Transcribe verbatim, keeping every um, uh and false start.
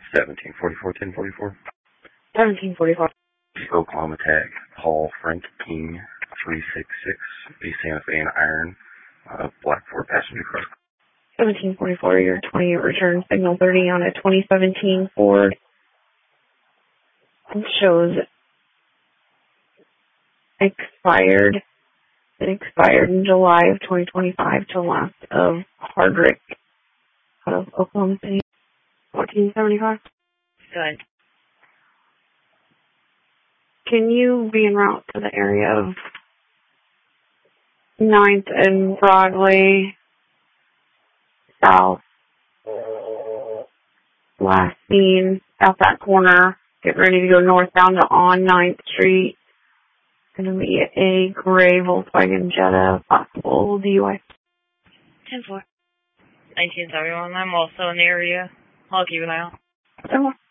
seventeen forty-four, ten forty-four. seventeen forty-four. Oklahoma Tech, Paul Frank King, three six six, East Santa Fe and Iron, uh, Black Ford passenger car. seventeen forty-four, your twenty return signal thirty on a twenty seventeen Ford. It shows expired. It expired in July of twenty twenty-five to last of Hardrick out of Oklahoma City. fourteen seventy-five. Good. Can you be en route to the area of ninth and Broadway south? Last seen out that corner. Get ready to go northbound to on ninth Street. Going to be a gray Volkswagen Jetta, possible D U I. ten four. nineteen seventy-one. I'm also in the area. I'll keep an eye out. ten four.